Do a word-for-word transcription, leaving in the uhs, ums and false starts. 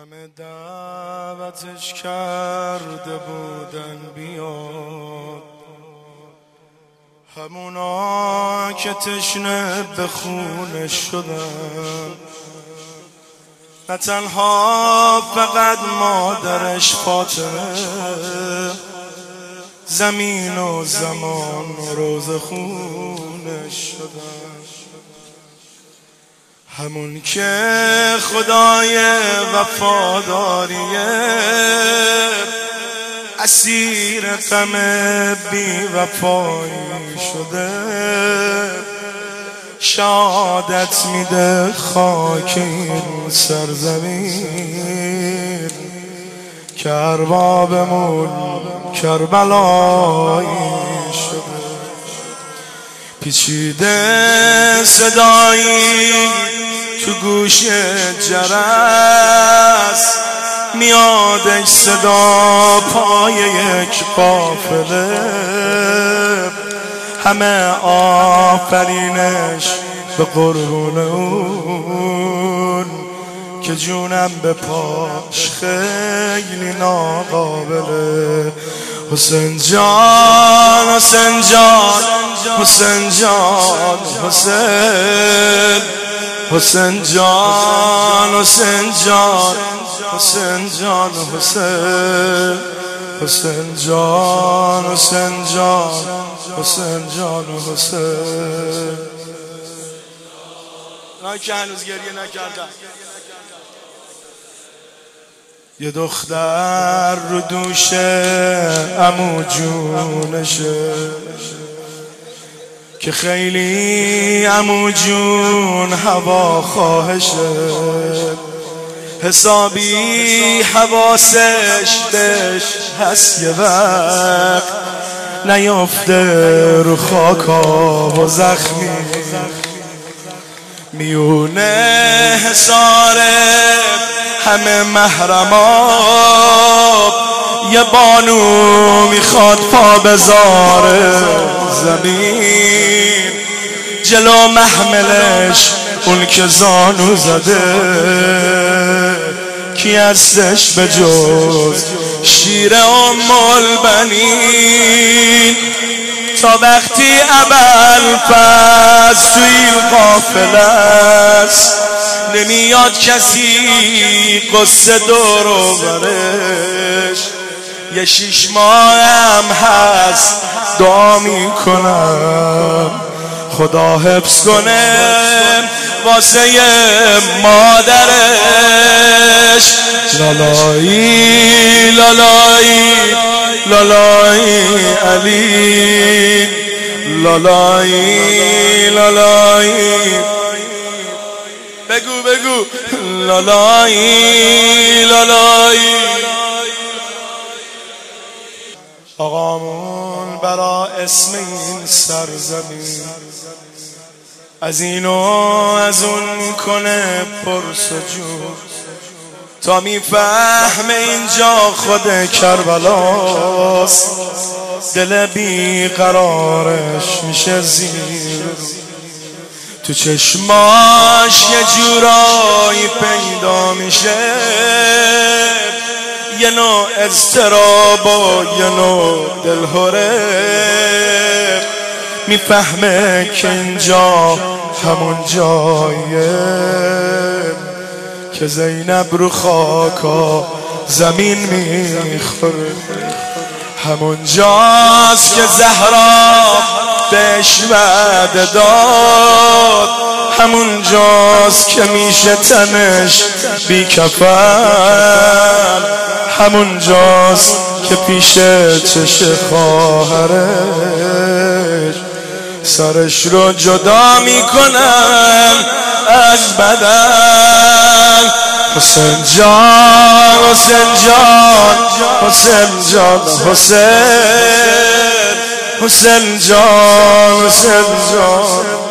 همه دعوتش کرده بودن بیاد، همونا که تشنه به خونش شدن، نه تنها فقط مادرش فاطمه، زمین و زمان روز خونش شدن. همون که خدای وفاداریه، اسیر غم بی وفایی شده، شهادت میده خاک این سرزمین که اربابمون کربلایی شده. پیچیده صدایی تو گوش جرس، میادش صدا پای یک قافله، همه آفرینش به قربون اون که جونم به پاش خیلی ناقابله. حسین جان حسین جان حسین جان حسین حسین جان حسین جان حسین جان حسین حسین جان حسین جان حسین جان حسین. نه که هنوز گریه نکردم. یه دختر رو دوش عمو جونشه که خیلی عمو جون هوا خواهشه، حسابی حواسش بهش هست یه وقت نیافته رو خاکا و زخمی، میونه حساره همه محرمات، یه بانو میخواد پا بذاره زمین، جلو محملش اون که زانو زده، کی هستش به جز شیر ام البنین. تا وقتی ابوالفضل توی قافله است، نمیاد کسی قصه دور و برش، یه شیش ماه هم هست دعا میکنم خدا حفظ کنه واسه مادرش. لالایی لالایی لالایی علی، لالایی لالایی بگو بگو لالایی لالایی. آقامون برا اسم این سرزمین از اینو از اون کنه پرس و جود، تا میفهمه اینجا خود کربلاست، دل بیقرارش میشه زیر، تو چشماش یه جورایی پیدا میشه، یه نوع اضطراب و یه نوع دلهوره، میفهمه که اینجا همون جایه که زینب رو خاکا زمین میخوره، همون جاست که زهرا بهش وعده داد، همون جاست که میشه تنش بی کفن، همون جاست که پیش چش خواهرش سرش رو جدا میکنن از بدن. حسین جان حسین جان حسین جان حسین حسین جان حسین جان